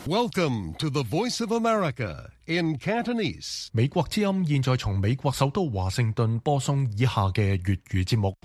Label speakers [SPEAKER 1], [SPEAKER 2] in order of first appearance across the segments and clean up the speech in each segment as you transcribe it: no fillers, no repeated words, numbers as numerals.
[SPEAKER 1] Welcome to the Voice of America in Cantonese.
[SPEAKER 2] 美國之音現在從美國首都華盛頓播送以下嘅粵語節目。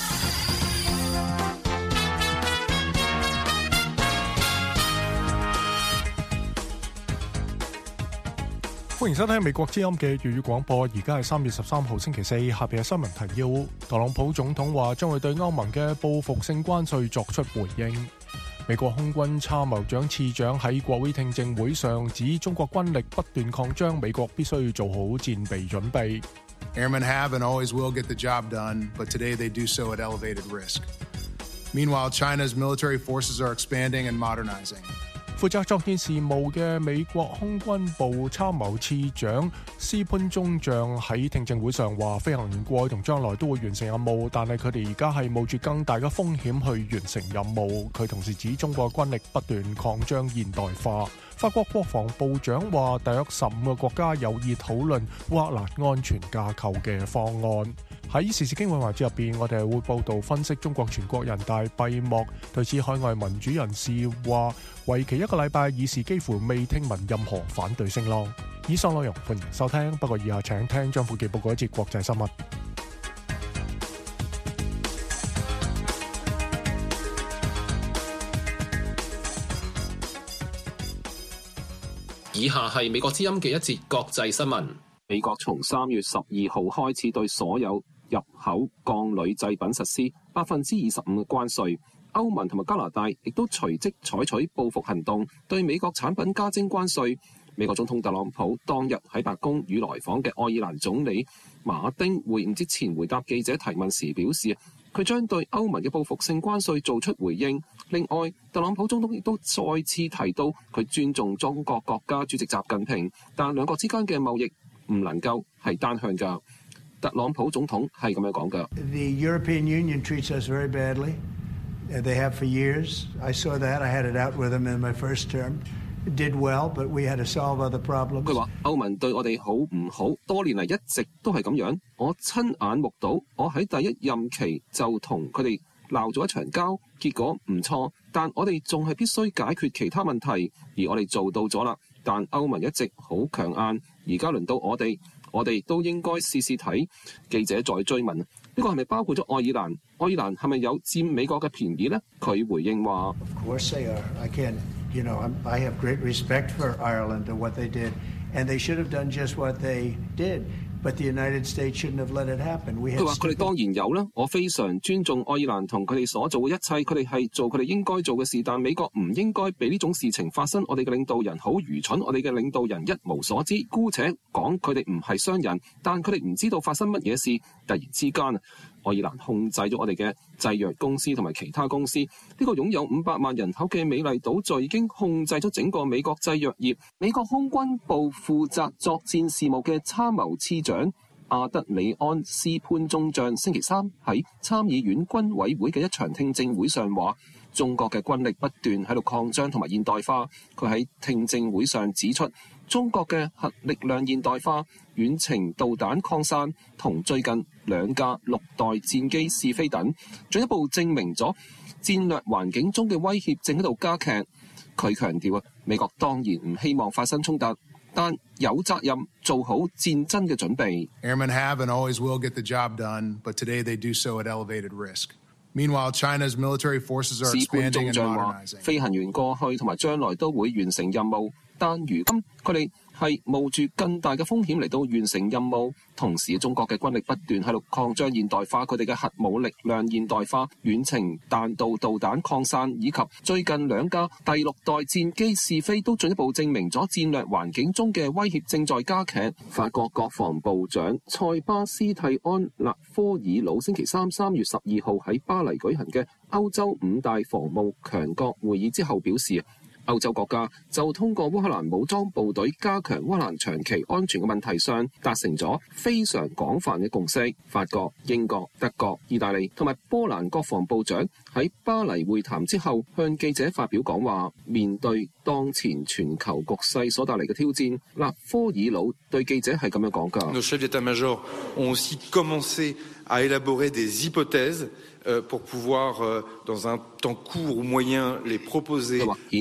[SPEAKER 2] 歡迎收聽美國之音嘅粵語廣播，而家係3月13號星期四，下邊嘅新聞提要。特朗普總統話將會對歐盟嘅報復性關稅作出回應。美國空軍參謀長次長喺國會聽證會上指中國軍力不斷擴張，美國必須做好戰備準備。
[SPEAKER 3] Airmen have and always will get the job done, but today they do so at elevated risk. Meanwhile, China's military forces are expanding and modernizing.
[SPEAKER 2] 負責作戰事務嘅美國空軍部參謀次長斯潘中將喺聽證會上話，飛行員過去同將來都會完成任務，但係佢哋而家係冒住更大嘅風險去完成任務。佢同時指中國軍力不斷擴張現代化。法國國防部長話，大約15個國家有意討論烏克蘭安全架構嘅方案。喺時事經緯環節入邊，我哋會報導分析中國全國人大閉幕。對此，海外民主人士話，為期1個禮拜，議事幾乎未聽聞任何反對聲浪。以上內容歡迎收聽，不過以下請聽張富記報告一節國際新聞。
[SPEAKER 4] 以下係美國之音嘅一節國際新聞。美國從3月12號開始對所有入口鋼鋁製品實施25%嘅關稅。歐盟同埋加拿大亦都隨即採取報復行動，對美國產品加徵關稅。美國總統特朗普當日喺白宮與來訪嘅愛爾蘭總理馬丁會晤之前，回答記者提問時表示，佢將對歐盟嘅報復性關稅做出回應。另外，特朗普總統亦都再次提到佢尊重中國國家主席習近平，但兩國之間嘅貿易唔能夠係單向㗎。特朗普總統係咁樣講㗎。
[SPEAKER 5] The European Union treats us very badly. They have for years. I saw that. I had it out with them in my first term. It did well, but we had to solve other problems.
[SPEAKER 4] 佢話歐盟對我哋好唔好，多年嚟一直都係咁樣。我親眼目睹，我喺第一任期就同佢哋鬧咗一場交，結果唔錯，但我哋仲係必須解決其他問題，而我哋做到咗啦。但歐盟一直好強硬，而家輪到我哋都應該試試睇。記者再追問，呢個係咪包括咗愛爾蘭？愛爾蘭係咪有佔美國嘅便宜呢？佢回應話
[SPEAKER 5] Of course they are. I can't, I have great respect for Ireland and what they did, and they should have done just what they did. But the United States shouldn't have let it happen.
[SPEAKER 4] 佢話：佢哋當然有啦，我非常尊重愛爾蘭同佢哋所做嘅一切，佢哋係做佢哋應該做嘅事，但美國唔應該俾呢種事情發生。我哋嘅領導人好愚蠢，我哋嘅領導人一無所知。姑且講佢哋唔係商人，但佢哋唔知道發生乜嘢事。突然之間，愛爾蘭控制咗我哋嘅製藥公司同埋其他公司。呢個擁有500萬人口嘅美麗島就已經控制咗整個美國製藥業。美國空軍部負責作戰事務嘅參謀次長阿德里安斯潘中將星期三喺參議院軍委會嘅一場聽證會上話，中國嘅軍力不斷喺度擴張同埋現代化。佢喺聽證會上指出，中國嘅核力量現代化、遠程導彈擴散同最近2架6代戰機試飛等，進一步證明咗戰略環境中嘅威脅正喺度加劇。佢強調美國當然唔希望發生衝突，但有責任做好戰爭嘅準備。
[SPEAKER 3] Airmen have and always will get the job done, but today they do so at elevated risk. Meanwhile, China's military forces are expanding and modernizing.
[SPEAKER 4] 飛行員過去同埋將來都會完成任務，但如今佢哋係冒住更大嘅風險嚟到完成任務。同時，中國嘅軍力不斷喺度擴張現代化，佢哋嘅核武力量現代化、遠程彈道導彈擴散，以及最近2架第6代戰機試飛，都進一步證明咗戰略環境中嘅威脅正在加劇。法國國防部長塞巴斯蒂安勒科爾魯星期三3月12號喺巴黎舉行嘅歐洲5大防務強國會議之後表示，歐洲國家就通過烏克蘭武裝部隊加強烏克蘭長期安全嘅問題上達成咗非常廣泛嘅共識。法國、英國、德國、意大利同埋波蘭國防部長喺巴黎會談之後向記者發表講話，面對當前全球局勢所帶嚟嘅挑戰，勒科爾魯對記者係咁樣講㗎。
[SPEAKER 6] Nos chefs d'état-major ont aussi commencé à élaborer des hypothèses pour pouvoir dans un temps court ou moyen les proposer。
[SPEAKER 4] 顯然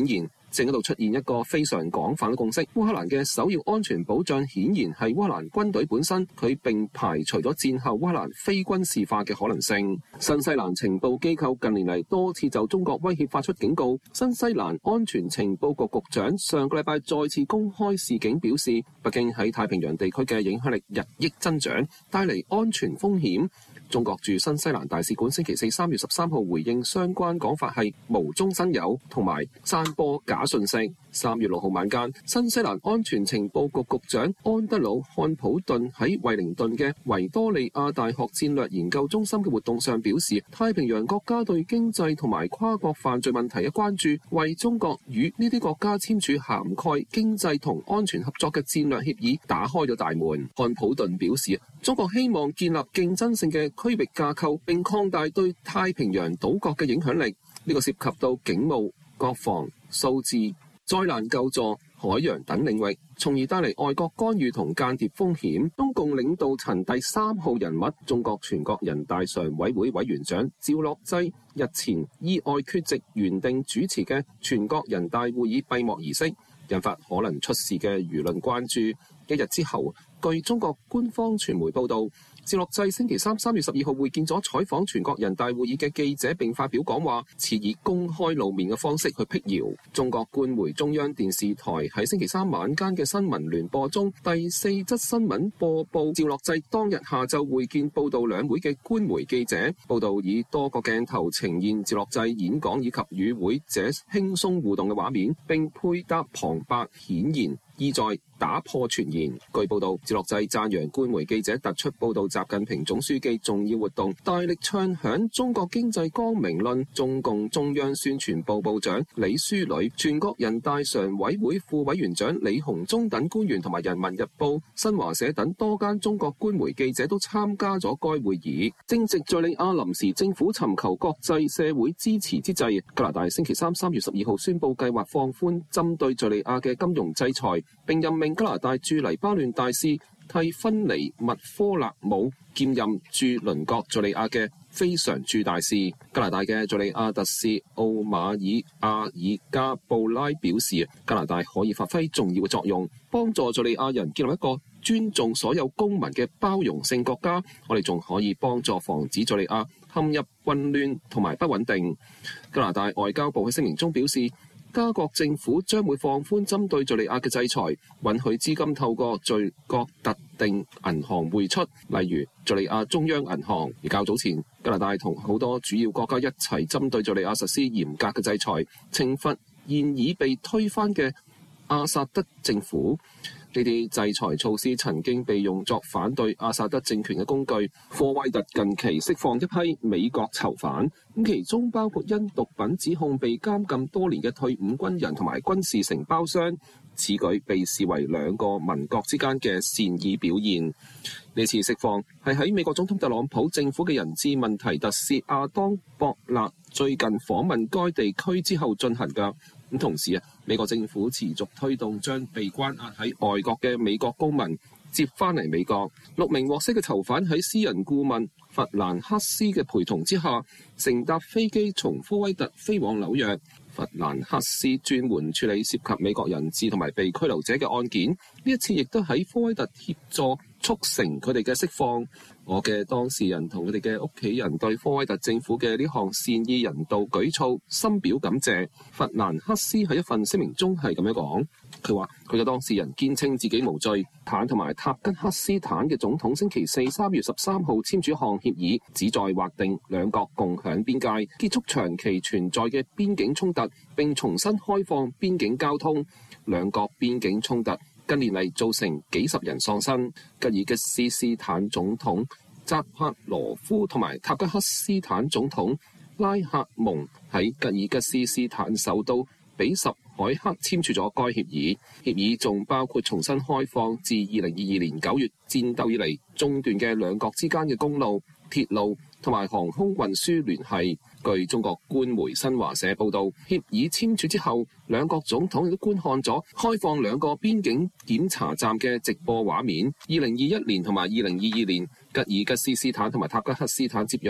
[SPEAKER 4] 正喺度出現一個非常廣泛嘅共識。烏克蘭嘅首要安全保障顯然係烏克蘭軍隊本身，佢並排除咗戰後烏克蘭非軍事化嘅可能性。新西蘭情報機構近年嚟多次就中國威脅發出警告。新西蘭安全情報局局長上個禮拜再次公開示警，表示北京喺太平洋地區嘅影響力日益增長，帶嚟安全風險。中國駐新西蘭大使館星期四3月13號回應相關講法係無中生有同埋散播假訊息。3月6號晚間，新西蘭安全情報局局長安德魯漢普頓喺惠靈頓嘅維多利亞大學戰略研究中心嘅活動上表示，太平洋國家對經濟同埋跨國犯罪問題嘅關注，為中國與呢啲國家簽署涵蓋經濟同安全合作嘅戰略協議打開咗大門。漢普頓表示，中國希望建立競爭性嘅區域架構，並擴大對太平洋島國嘅影響力。呢個涉及到警務、國防、數字、災難救助、海洋等領域，從而帶嚟外國干預同間諜風險。中共領導層第3號人物、中國全國人大常委會委員長趙樂際日前意外缺席原定主持嘅全國人大會議閉幕儀式，引發可能出事嘅輿論關注。一日之後，據中國官方傳媒報道，趙樂際星期3月12號會見咗採訪全國人大會議嘅記者，並發表講話，似以公開露面嘅方式去辟謠。中國官媒中央電視台喺星期3晚間嘅新聞聯播中，第4則新聞播報趙樂際當日下晝會見報道兩會嘅官媒記者。報道以多個鏡頭呈現趙樂際演講以及與會者輕鬆互動嘅畫面，並配搭旁白，顯然意在打破傳言。據報道，趙樂際讚揚官媒記者突出報道習近平總書記重要活動，大力唱響中國經濟光明論。中共中央宣傳部部長李書磊、全國人大常委會副委員長李鴻忠等官員同埋人民日報、新華社等多間中國官媒記者都參加咗該會議。正值敘利亞臨時政府尋求國際社會支持之際，加拿大星期3月12號宣布計劃放寬針對敘利亞嘅金融制裁，並任命加拿大駐黎巴嫩大使蒂芬尼麥科勒姆兼任駐鄰國敘利亞嘅非常駐大使。加拿大嘅敘利亞特使奧馬爾阿爾加布拉表示，加拿大可以發揮重要嘅作用，幫助敘利亞人建立一個尊重所有公民嘅包容性國家。我哋仲可以幫助防止敘利亞陷入混亂同埋不穩定。加拿大外交部喺聲明中表示，加國政府將會放寬針對敘利亞嘅制裁，允許資金透過敘國特定銀行匯出，例如敘利亞中央銀行。而較早前，加拿大同好多主要國家一齊針對敘利亞實施嚴格嘅制裁，懲罰現已被推翻嘅阿薩德政府。呢啲制裁措施曾經被用作反對阿薩德政權嘅工具。科威特近期釋放一批美國囚犯，咁其中包括因毒品指控被監禁多年嘅退伍軍人同埋軍事承包商。此舉被視為兩個民國之間嘅善意表現。呢次釋放係喺美國總統特朗普政府嘅人質問題特使亞當博納最近訪問該地區之後進行嘅。咁同時美國政府持續推動將被關押喺外國嘅美國公民接返嚟美國。6名獲釋嘅囚犯喺私人顧問弗蘭克斯嘅陪同之下，乘搭飛機從科威特飛往紐約。弗蘭克斯專門處理涉及美國人質同埋被拘留者嘅案件，呢一次亦都喺科威特協助促成佢哋嘅釋放。我嘅當事人同佢哋嘅屋企人對科威特政府嘅呢項善意人道舉措深表感謝。弗蘭克斯喺一份聲明中係咁樣講，佢話佢嘅當事人堅稱自己無罪。坦同埋塔吉克斯坦嘅總統星期4 3月13號簽署一項協議，旨在劃定兩國共享邊界，結束長期存在嘅邊境衝突，並重新開放邊境交通。兩國邊境衝突近年嚟造成幾十人喪生。吉爾吉斯斯坦總統扎帕羅夫同埋塔吉克斯坦總統拉赫蒙喺吉爾吉斯斯坦首都比什凱克簽署咗該協議。協議仲包括重新開放自2022年9月戰鬥以嚟中斷嘅兩國之間嘅公路、鐵路同埋航空運輸聯繫。據中國官媒新華社報道，協議簽署之後，兩國總統亦都觀看咗開放兩個邊境檢查站嘅直播畫面。2021年同埋2022年，吉爾吉斯斯坦同埋塔吉克斯坦接壤嘅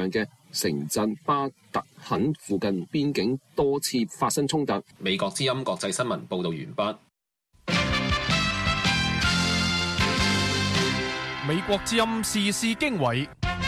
[SPEAKER 4] 城鎮巴特肯附近邊境多次發生衝突。美國之音國際新聞報導完畢。
[SPEAKER 2] 美國之音時事經緯。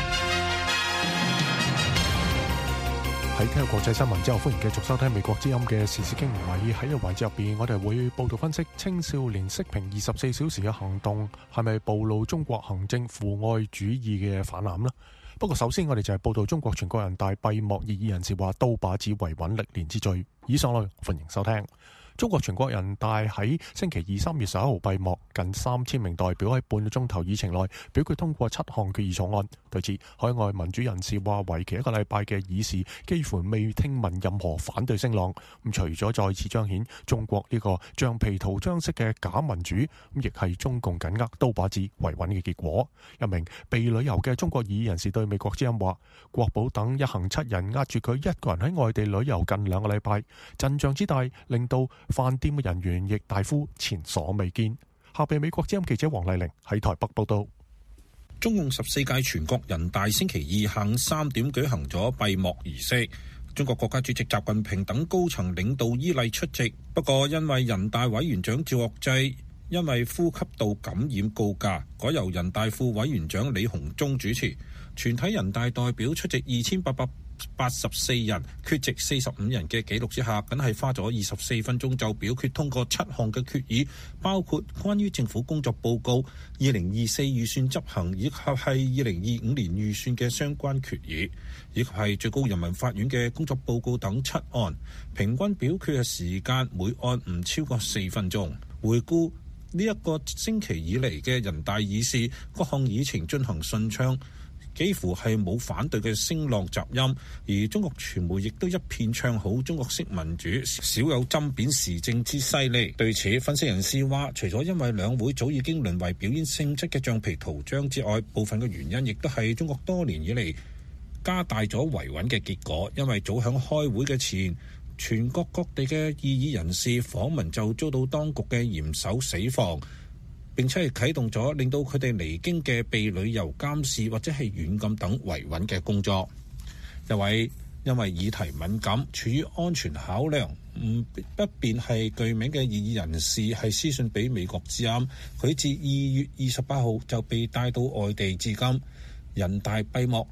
[SPEAKER 2] 喺聽國際新聞之後，歡迎繼續收聽美國之音嘅時事經緯。喺呢個環節入邊，我哋會報道分析青少年息屏24小時嘅行動係咪暴露中國行政父愛主義嘅泛濫呢？不過首先我哋就係報道中國全國人大閉幕，異議人士話刀把子維穩歷年之最。以上內容歡迎收聽。中國全國人大喺星期二3月11號閉幕，近3000名代表喺半個鐘頭議程內表決通過7項決議草案。對此，海外民主人士話，為期1個禮拜嘅議事幾乎未聽聞任何反對聲浪。除咗再次彰顯中國呢個橡皮圖章式嘅假民主，亦係中共緊握刀把子維穩嘅結果。一名被旅遊嘅中國異議人士對美國之音話，國保等一行7人壓住佢一個人喺外地旅遊近2個禮拜，陣仗之大令到飯店嘅人員亦大呼前所未見。下邊美國之音記者黃麗玲喺台北報道。
[SPEAKER 7] 中共14屆全國人大星期二下午3點舉行咗閉幕儀式，中國國家主席習近平等高層領導依例出席。不過因為人大委員長趙樂際因為呼吸道感染告假，改由人大副委員長李鴻忠主持。全體人大代表出席2884人，缺席45人嘅紀錄之下，僅係花咗24分鐘就表決通過7項嘅決議，包括關於政府工作報告、2024預算執行以及係2025年預算嘅相關決議，以及係最高人民法院嘅工作報告等7案。平均表決嘅時間每案唔超過4分鐘。回顧呢一個星期以嚟嘅人大議事，各項議程進行順暢，幾乎係冇反對嘅聲浪雜音，而中國傳媒亦都一片唱好中國式民主，少有針砭時政之犀利。對此，分析人士話，除咗因為兩會早已經淪為表演性質嘅橡皮圖章之外，部分嘅原因亦都係中國多年以嚟加大咗維穩嘅結果。因為早響開會嘅前，全國各地嘅異議人士訪問就遭到當局嘅嚴守死防，並且係啟動咗令到佢哋離京嘅被旅遊監視或者係軟禁等維穩嘅工作。因為議題敏感，處於安全考量不便係具名嘅異議人士係私信俾美國之音，佢自2月28號就被帶到外地至今。人大閉幕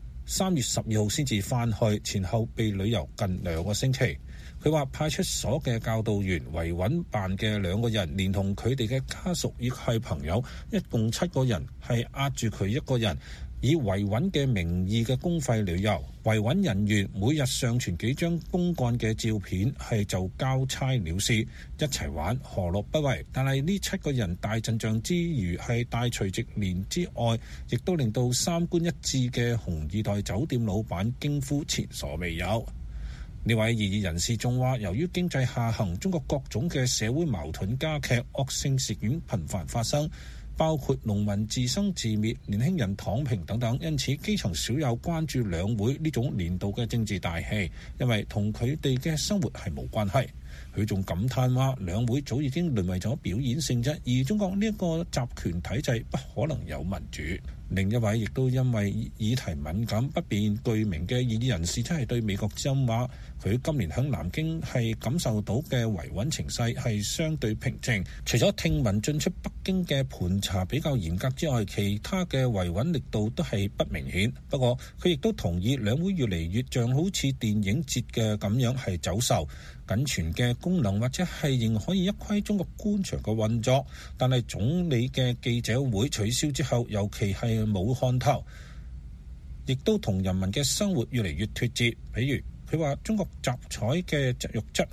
[SPEAKER 7] 3月12號先至返去，前後被旅遊近2個星期。佢話派出所嘅教導員、維穩辦嘅2個人，連同佢哋嘅家屬亦係朋友，一共7個人係壓住佢一個人，以維穩嘅名義嘅公費旅遊。維穩人員每日上傳幾張公幹嘅照片，係就交差了事，一齊玩何樂不為。但係呢7個人大陣仗之餘，係大除夕年之外，亦都令到三觀一致嘅紅二代酒店老闆驚呼前所未有。呢位異議人士仲話，由於經濟下行，中國各種嘅社會矛盾加劇，惡性事件頻繁發生，包括農民自生自滅、年輕人躺平等等，因此基層少有關注兩會呢種年度嘅政治大戲，因為同佢哋嘅生活係冇關係。佢仲感嘆話，兩會早已經淪為咗表演性質，而中國呢一個集權體制不可能有民主。另一位亦都因為議題敏感不便具名嘅異議人士，真係對美國之音話，佢今年響南京係感受到嘅維穩情勢係相對平靜，除咗聽聞進出北京嘅盤查比較嚴格之外，其他嘅維穩力度都係不明顯。不過佢亦都同意兩會越嚟越像好似電影節嘅咁樣係走秀，僅存嘅功能或者係仍可以一窺中國官場嘅運作，但係總理嘅記者會取消之後，尤其係冇看頭，亦都同人民嘅生活越嚟越脫節。比如佢話中國集採嘅肉質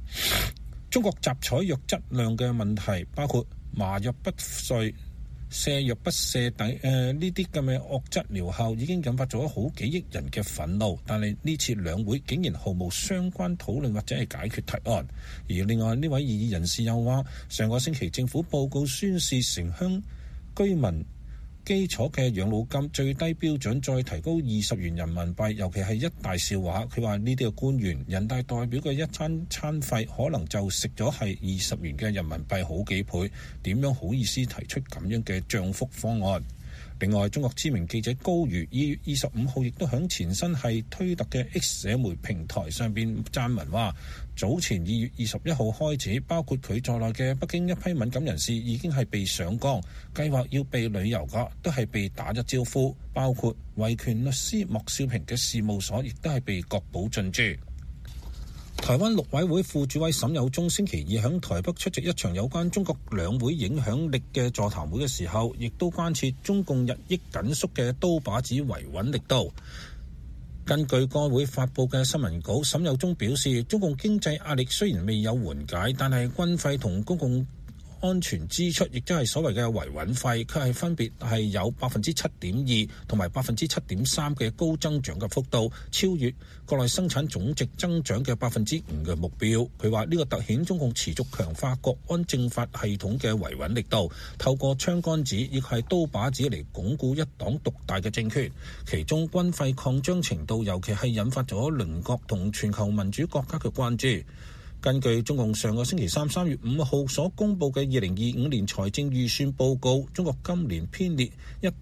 [SPEAKER 7] 量嘅問題，包括麻藥不遂、瀉藥不瀉等呢啲咁嘅惡質療效，已經引發咗好幾億人嘅憤怒。但係呢次兩會竟然毫無相關討論或者係解決提案。而另外呢位異議人士又話，上個星期政府報告宣示城鄉居民基礎嘅養老金最低標準再提高20元人民幣，尤其係一大笑話。佢話呢啲嘅官員、人大代表嘅一餐費可能就食咗係20元嘅人民幣好幾倍，點樣好意思提出咁樣嘅漲幅方案？ 另外，中國知名記者高瑜2月25號亦都響前身係推特嘅 X 社媒平台上邊撰文話，早前2月21號開始，包括佢在內嘅北京一批敏感人士已經係被上綱，計劃要被旅遊嘅都係被打咗招呼，包括維權律師莫少平嘅事務所亦都係被確保進駐。台灣陸委會副主委沈有忠星期二響台北出席一場有關中國兩會影響力嘅座談會嘅時候，亦都關切中共日益緊縮嘅刀把子維穩力度。根據該會發佈嘅新聞稿，沈有忠表示，中共經濟壓力雖然未有緩解，但係軍費同公共安全支出，亦即係所謂嘅維穩費，卻係分別係有 7.2% 同埋 7.3% 嘅高增長嘅幅度，超越國內生產總值增長嘅 5% 嘅目標。佢話呢個凸顯中共持續強化國安政法系統嘅維穩力度，透過槍桿子亦係刀把子嚟鞏固一黨獨大嘅政權。其中軍費擴張程度，尤其係引發咗鄰國同全球民主國家嘅關注。根據中共上個星期3月5號所公布嘅2025年財政預算報告，中國今年編列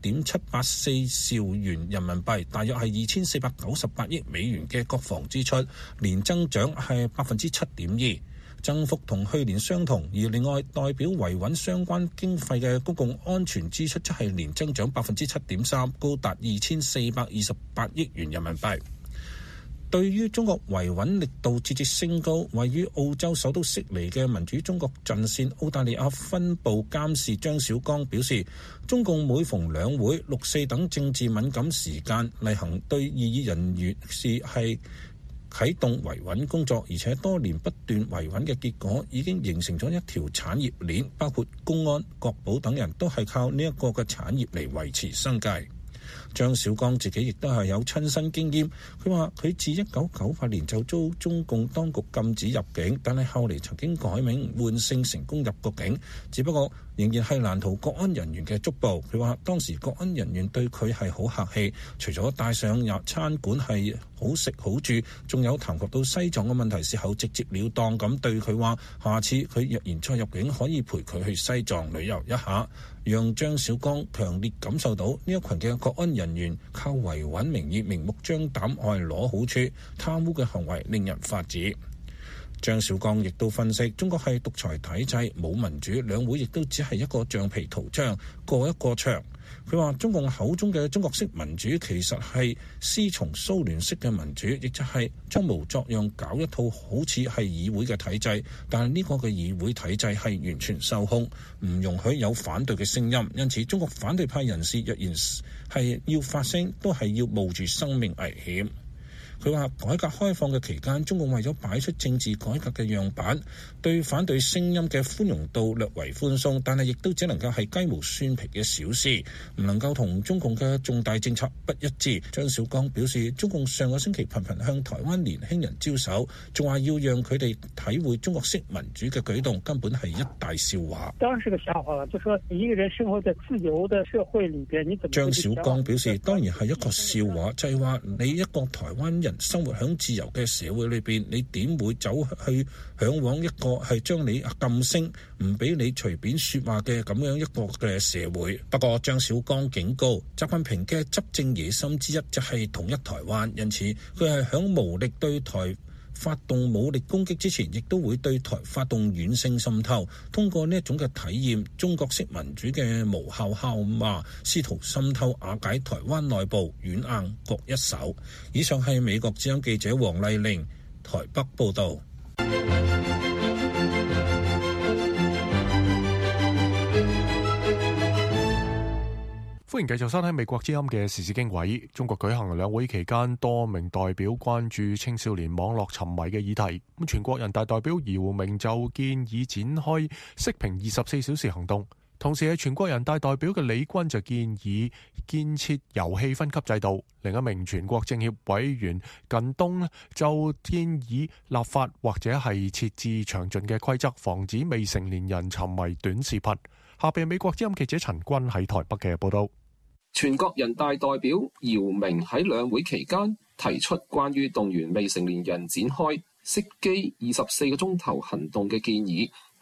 [SPEAKER 7] 1.784兆元人民幣，大約係2498億美元嘅國防支出，年增長係 7.2%， 增幅同去年相同。而另外代表維穩相關經費嘅公共安全支出則係年增長 7.3%， 高達2428億元人民幣。對於中國維穩力度節節升高，位於澳洲首都悉尼嘅民主中國陣線澳大利亞分部監事張小剛表示，中共每逢兩會、6、4等政治敏感時間，例行對異議人員是係啟動維穩工作，而且多年不斷維穩嘅結果已經形成咗一條產業鏈，包括公安、國保等人都係靠呢一個嘅產業嚟維持生計。張小剛自己亦都係有親身經驗，佢話佢自1998年就遭中共當局禁止入境，但係後嚟曾經改名換姓成功入國境，只不過仍然係難逃國安人員嘅捉捕。佢話當時國安人員對佢係好客氣，除咗帶上入餐館係好食好住，仲有談及到西藏嘅問題時候直接了當咁對佢話，下次佢若然再入境可以陪佢去西藏旅遊一下，讓張小剛強烈感受到呢一群嘅國安人員靠維穩名義明目張膽愛攞好處，貪污嘅行為令人髮指。張小剛亦都分析，中國係獨裁體制，冇民主，兩會亦都只係一個橡皮圖章，過一個場。佢話中共口中嘅中國式民主其實係師從蘇聯式嘅民主，亦就係裝模作樣搞一套好似係議會嘅體制，但係呢個嘅議會體制係完全受控，唔容許有反對嘅聲音，因此中國反對派人士若然係要發聲，都係要冒住生命危險。佢話改革開放嘅期間，中共為咗擺出政治改革嘅樣板，對反對聲音嘅寬容度略為寬鬆，但係亦都只能夠係雞毛蒜皮嘅小事，唔能夠同中共嘅重大政策不一致。張小剛表示，中共上個星期頻頻向台灣年輕人招手，仲話要讓佢哋體會中國式民主嘅舉動，根本係一大笑話。
[SPEAKER 8] 當然是個笑話啦，就說你一個人生活在自由的社會裏邊，你怎麼？
[SPEAKER 7] 張小剛表示，當然係一個笑話，就係話你一個台灣人生活喺自由嘅社會裏邊，你點會走去向往一個係將你禁聲，唔俾你隨便說話嘅咁樣一個嘅社會？不過張小剛警告，習近平嘅執政野心之一就係統一台灣，因此佢係響無力對台發動武力攻擊之前，亦都會對台發動軟性滲透，通過呢一種嘅體驗中國式民主嘅無效敲罵，試圖滲透瓦解台灣內部，軟硬各一手。以上係美國之音記者黃麗玲台北報道。
[SPEAKER 2] 歡迎繼續收聽美國之音嘅時事經緯。中國舉行兩會期間，多名代表關注青少年網絡沉迷嘅議題。全國人大代表姚明就建議展開息屏24小時行動，同時係全國人大代表嘅李軍就建議建設遊戲分級制度。另一名全國政協委員靳東就建議立法或者係設置詳盡嘅規則，防止未成年人沉迷短視頻。下邊美國之音記者陳君喺台北嘅報道。
[SPEAKER 4] 全國人大代表姚明喺兩會期間提出關於動員未成年人展開熄機24個鐘頭行動嘅建議，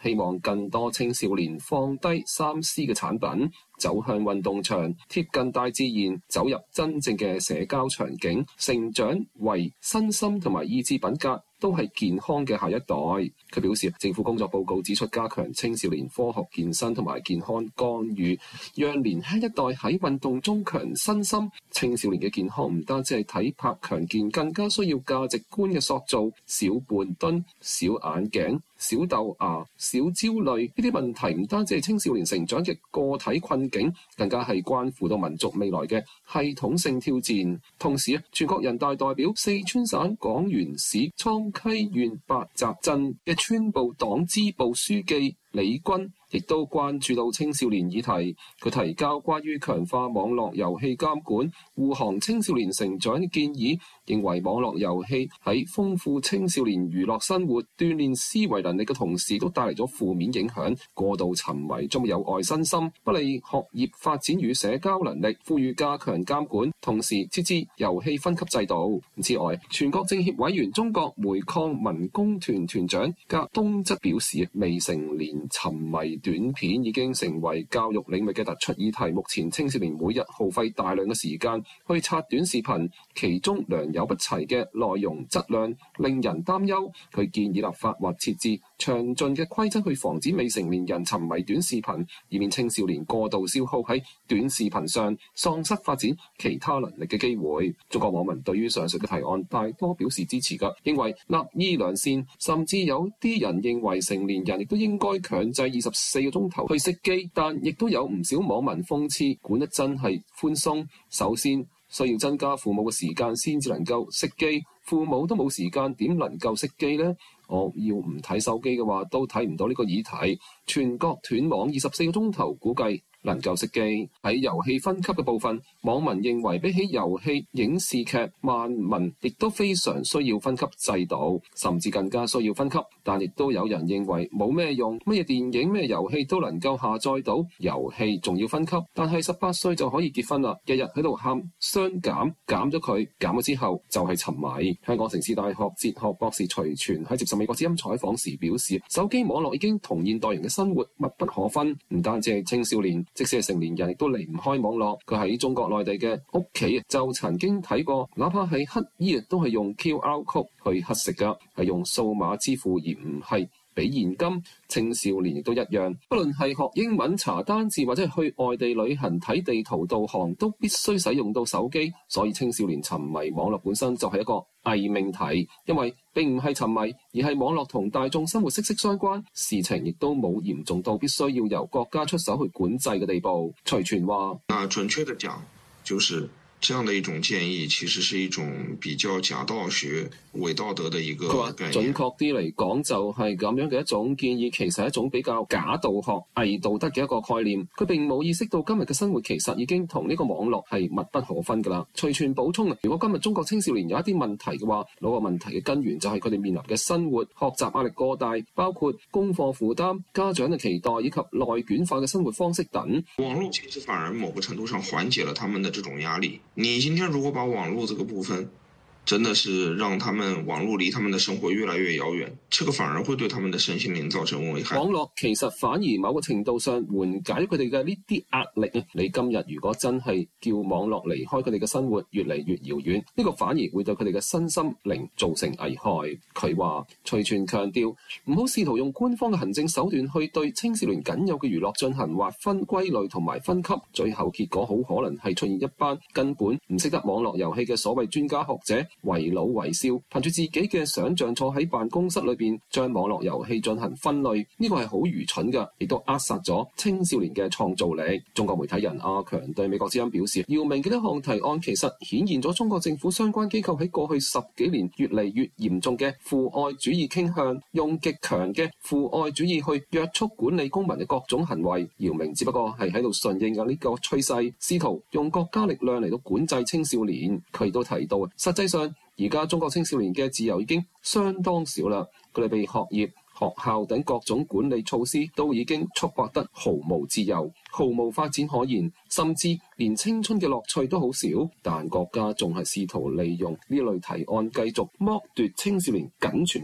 [SPEAKER 4] 希望更多青少年放低3C 嘅產品，走向運動場，貼近大自然，走入真正嘅社交場景，成長為身心同埋意志品格都係健康嘅下一代。佢表示，政府工作報告指出，加強青少年科學健身同埋健康干預，讓年輕一代喺運動中強身心。青少年嘅健康唔單止係體魄強健，更加需要價值觀嘅塑造。小半蹲、小眼鏡、小豆芽、小焦慮呢啲問題，唔單止係青少年成長嘅個體困境，更加係關乎到民族未來嘅系統性挑戰。同時，全國人大代表、四川省廣元市蒼溪縣白澤鎮嘅村部黨支部書記李軍亦都關注到青少年議題。佢提交關於強化網絡遊戲監管、護航青少年成長嘅建議，認為網絡遊戲喺豐富青少年娛樂生活、鍛鍊思維能力嘅同時，都帶嚟咗負面影響。過度沉迷將會有礙身心，不利學業發展與社交能力。呼籲加強監管，同時設置遊戲分級制度。之外，全國政協委員、中國煤礦民工團團長格東則表示，未成年沉迷短片已經成為教育領域嘅突出議題。目前青少年每日耗費大量嘅時間去刷短視頻，其中良莠不齊嘅內容質量令人擔憂。佢建議立法或設置詳盡嘅規則去防止未成年人沉迷短視頻，以免青少年過度消耗喺短視頻上，喪失發展其他能力嘅機會。中國網民對於上述嘅提案大多表示支持㗎，認為立意良善，甚至有啲人認為成年人亦都應該強制24個鐘頭去熄機，但亦都有唔少網民諷刺管得真係寬鬆。首先需要增加父母嘅時間先至能夠熄機，父母都冇時間點能夠熄機呢？我要唔睇手機嘅話，都睇唔到呢個議題。全國斷網24個鐘頭，估計能夠熄機。喺遊戲分級嘅部分，網民認為比起遊戲、影視劇、漫文，亦都非常需要分級制度，甚至更加需要分級。但亦都有人認為冇咩用，乜嘢電影、咩遊戲都能夠下載到，遊戲仲要分級。但係18歲就可以結婚啦，日日喺度喊雙減，減咗佢，減咗之後就係沉迷。香港城市大學哲學博士徐全喺接受美國之音採訪時表示，手機網絡已經同現代人嘅生活密不可分，唔單止係青少年，即使係成年人亦都離唔開網絡。佢喺中國內地嘅屋企就曾經睇過，哪怕係乞衣都係用 QR code 去乞食㗎，係用數碼支付而唔係俾現金。青少年亦都一樣，不論係學英文、查單字或者係去外地旅行睇地圖導航，都必須使用到手機。所以青少年沉迷網絡本身就係一個偽命題，因為並唔係沉迷，而係網絡同大眾生活息息相關，事情亦都冇嚴重到必須要由國家出手去管制嘅地步。徐全話：
[SPEAKER 9] 準確地講，就是這樣的一種建議，其實是一種比較假道學、偽道德的一個概念。
[SPEAKER 4] 準確啲嚟講，就係咁樣嘅一種建議，其實係一種比較假道學、偽道德嘅一個概念。佢並冇意識到今日嘅生活其實已經同呢個網絡係密不可分㗎啦。徐全補充，如果今日中國青少年有一啲問題嘅話，嗰個問題嘅根源就係佢哋面臨嘅生活、學習壓力過大，包括功課負擔、家長嘅期待以及內卷化嘅生活方式等。
[SPEAKER 9] 網絡其實反而某個程度上緩解了他們的這種壓力。你今天如果把網絡這個部分真的是讓他們網絡離他們的生活越來越遙遠，這個反而會對他們的身心靈造成危害。
[SPEAKER 4] 網絡其實反而某個程度上緩解佢哋嘅呢啲壓力。你今日如果真係叫網絡離開佢哋嘅生活越嚟越遙遠，呢個反而會對佢哋嘅身心靈造成危害。佢話徐全強調，唔好試圖用官方嘅行政手段去對青少年僅有嘅娛樂進行劃分歸類同埋分級，最後結果好可能係出現一班根本唔識得網絡遊戲嘅所謂專家學者，為老為少，憑住自己嘅想像坐喺辦公室裏邊，將網絡遊戲進行分類，呢個係好愚蠢嘅，亦都扼殺咗青少年嘅創造力。中國媒體人阿強對美國之音表示，姚明嘅呢項提案其實顯現咗中國政府相關機構喺過去10幾年越嚟越嚴重嘅父愛主義傾向，用極強嘅父愛主義去約束管理公民嘅各種行為。姚明只不過係喺度順應緊呢個趨勢，試圖用國家力量嚟到管制青少年。佢都提到，實際上而家中國青少年嘅自由已經相當少啦，佢哋被學業、學校等各種管理措施都已經束縛得毫無自由、毫無發展可言，甚至連青春嘅樂趣都好少。但國家仲係試圖利用呢類提案繼續剝奪青少年僅存嘅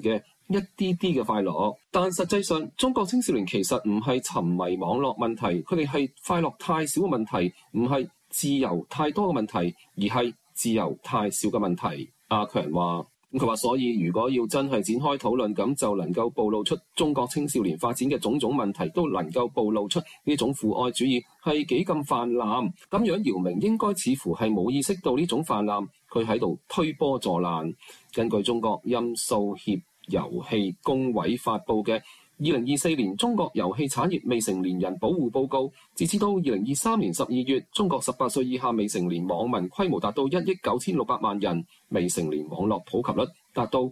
[SPEAKER 4] 一啲啲嘅快樂。但實際上，中國青少年其實唔係沉迷網絡問題，佢哋係快樂太少嘅問題，唔係自由太多嘅問題，而係自由太少嘅問題。阿強話。佢話：所以如果要真係展開討論，咁就能夠暴露出中國青少年發展嘅種種問題，都能夠暴露出呢種父愛主義係幾咁泛濫。咁樣姚明應該似乎係冇意識到呢種泛濫，佢喺度推波助瀾。根據中國音素協遊戲工委發布嘅2024年中國遊戲產業未成年人保護報告，截至到2023年12月，中國18歲以下未成年網民規模達到1億9600萬人，未成年網絡普及率達到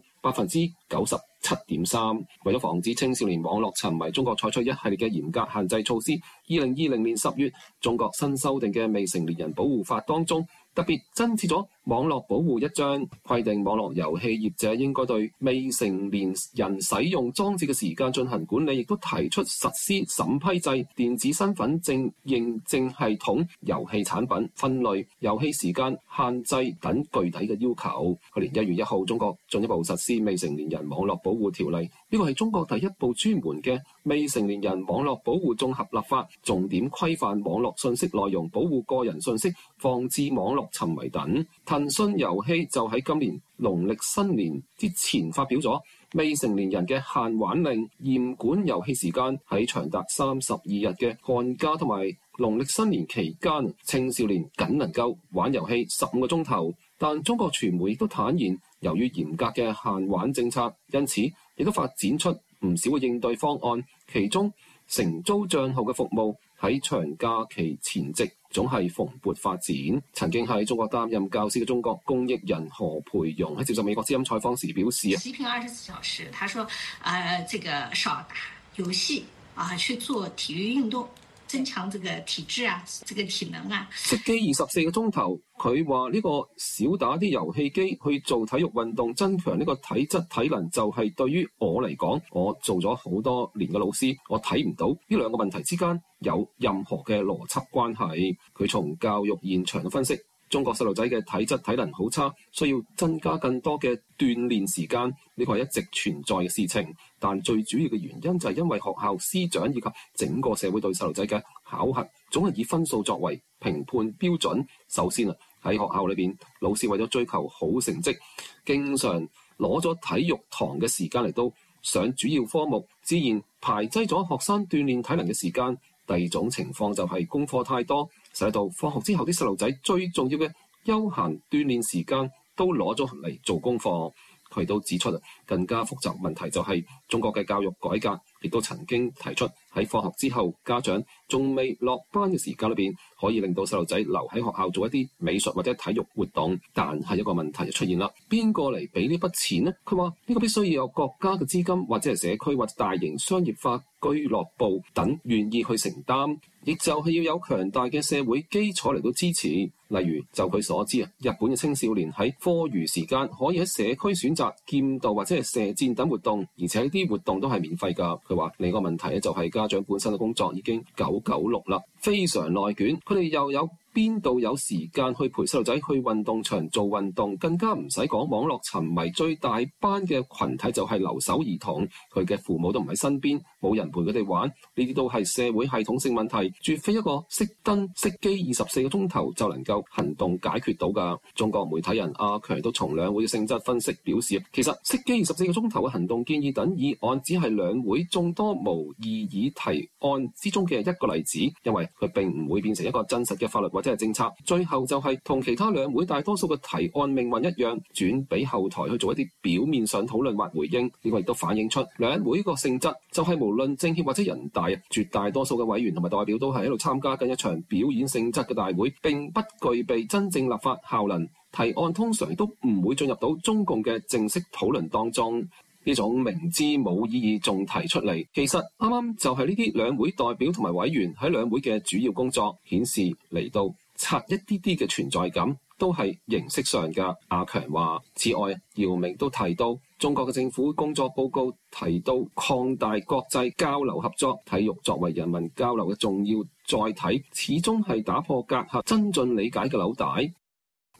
[SPEAKER 4] 97.3%。為咗防止青少年網絡沉迷，中國採取一系列嘅嚴格限制措施。2020年10月，中國新修訂嘅未成年人保護法當中，特別增設咗網絡保護一章，規定網絡遊戲業者應該對未成年人使用裝置嘅時間進行管理，亦都提出實施審批制、電子身份證認證系統、遊戲產品分類、遊戲時間限制等具體嘅要求。去年1月1號，中國進一步實施未成年人網絡保護條例，呢個係中國第一部專門嘅未成年人網絡保護綜合立法，重點規範網絡信息內容，保護個人信息，防治網絡沉迷等。騰訊遊戲就喺今年農曆新年之前發表咗未成年人嘅限玩令，嚴管遊戲時間。喺長達32日嘅寒假同埋農曆新年期間，青少年僅能夠玩遊戲15個鐘頭。但中國傳媒亦都坦言，由於嚴格嘅限玩政策，因此亦都發展出唔少嘅應對方案，其中承租帳號嘅服務喺長假期前夕總係蓬勃發展。曾經喺中國擔任教師嘅中國公益人何培榮喺接受美國之音採訪時表示：
[SPEAKER 10] 習近平24小時，他說，這個少打遊戲啊，去做體育運動，增強這個體質啊，這個體能啊。
[SPEAKER 4] 熄機24個鐘頭，佢話呢個少打啲遊戲機去做體育運動，增強呢個體質體能，就係對於我嚟講，我做咗好多年嘅老師，我睇唔到呢兩個問題之間有任何嘅邏輯關係。佢從教育現場嘅分析，中國細路仔嘅體質體能好差，需要增加更多嘅鍛鍊時間，呢個係一直存在嘅事情。但最主要嘅原因就係因為學校師長以及整個社會對細路仔嘅考核總係以分數作為評判標準。首先喺學校裏邊，老師為咗追求好成績，經常攞咗體育堂嘅時間嚟到上主要科目，自然排擠咗學生鍛鍊體能嘅時間。第二種情況就係功課太多，使到放學之後啲細路仔最重要嘅休閒鍛鍊時間都攞咗嚟做功課。佢都指出更加複雜問題就係中國嘅教育改革，亦都曾經提出喺放學之後，家長仲未落班嘅時間裏邊，可以令到細路仔留喺學校做一啲美術或者體育活動。但係一個問題就出現啦，邊個嚟俾呢筆錢呢？佢話呢個必須要有國家嘅資金，或者係社區或者大型商業化俱樂部等願意去承擔，亦就係要有強大嘅社會基礎嚟到支持。例如就佢所知日本嘅青少年喺課餘時間可以喺社區選擇劍道或者係射箭等活動，而且呢啲活動都係免費㗎。佢話另一個問題咧就係家長本身嘅工作已經996啦，非常內卷，佢哋又有邊度有時間去陪細路仔去運動場做運動？更加唔使講網絡沉迷最大班嘅群體就係留守兒童，佢嘅父母都唔喺身邊，冇人陪佢哋玩，呢啲都係社會系統性問題，絕非一個熄燈熄機24個鐘頭就能夠行動解決到㗎。中國媒體人阿強都從兩會嘅性質分析表示，其實熄機24個鐘頭嘅行動建議等議案只係兩會眾多無異議提案之中嘅一個例子，因為佢並唔會變成一個真實嘅法律或者係政策，最後就係同其他兩會大多數嘅提案命運一樣，轉俾後台去做一啲表面上討論或回應。呢個亦都反映出兩會個性質，就係無論政協或者人大，絕大多數嘅委員同埋代表都係喺度參加緊一場表演性質嘅大會，並不具備真正立法效能。提案通常都唔會進入到中共嘅正式討論當中。呢種明知冇意義仲提出嚟，其實啱啱就係呢啲兩會代表同埋委員喺兩會嘅主要工作，顯示嚟到刷一啲啲嘅存在感，都係形式上嘅。阿強話，此外，姚明都提到中國嘅政府工作報告提到擴大國際交流合作，體育作為人民交流嘅重要載體，始終係打破隔閡、增進理解嘅紐帶。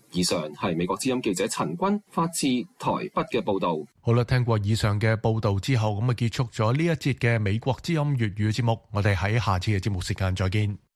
[SPEAKER 4] 以上係美國之音記者陳君發自台北嘅報導。
[SPEAKER 2] 好啦，聽過以上嘅報導之後，咁啊結束咗呢一節嘅美國之音粵語節目，我哋喺下次嘅節目時間再見。